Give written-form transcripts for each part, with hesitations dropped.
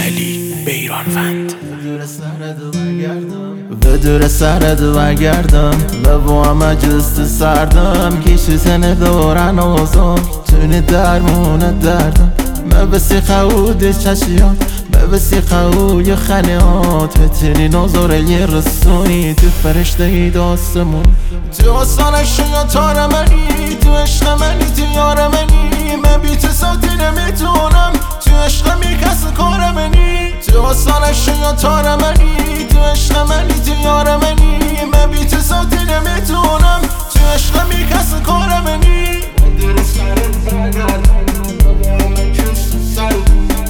علی بیرانوند. به دور سرد برگردم و با مجلس سردم کشی سن دورن اوزم تونی درمون دردم مبسی خود چشیات مبسی خوی خنیات بتری نظر یه رسونی تو فرشته ای داستمون تو آسانش یا تار منی تو عشق منی تو یار منی من بی تو ساتی نمیتونم تو عشق می کس کار منی تو آسانش یا تار منی تو عشق منی تو یار منی من بی تو ساتی نمیتونم تو عشق می کس کار منی دل سرت برگردم با من کس سرت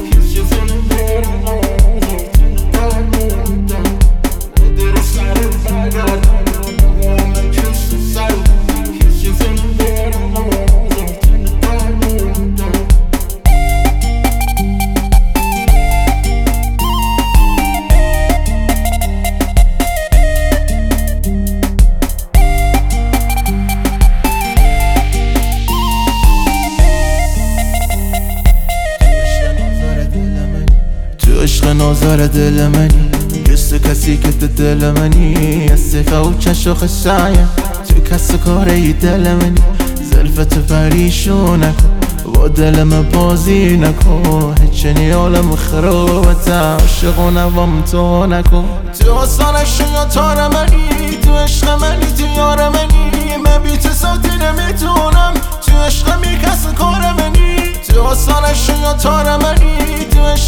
عشق نازار دل منی جست کسی که تو دل منی استیقه و چشو خشایم تو کس کاره دل منی زلفت پریشون نکن با دلم بازی نکن هیچنی عالم خرابت عاشق و نوام تو نکن تو آسانش یا تار منی تو عشق منی تو یار منی من بی تو ساتی نمیتونم تو عشق می کس کار منی تو آسانش یا تار منی تو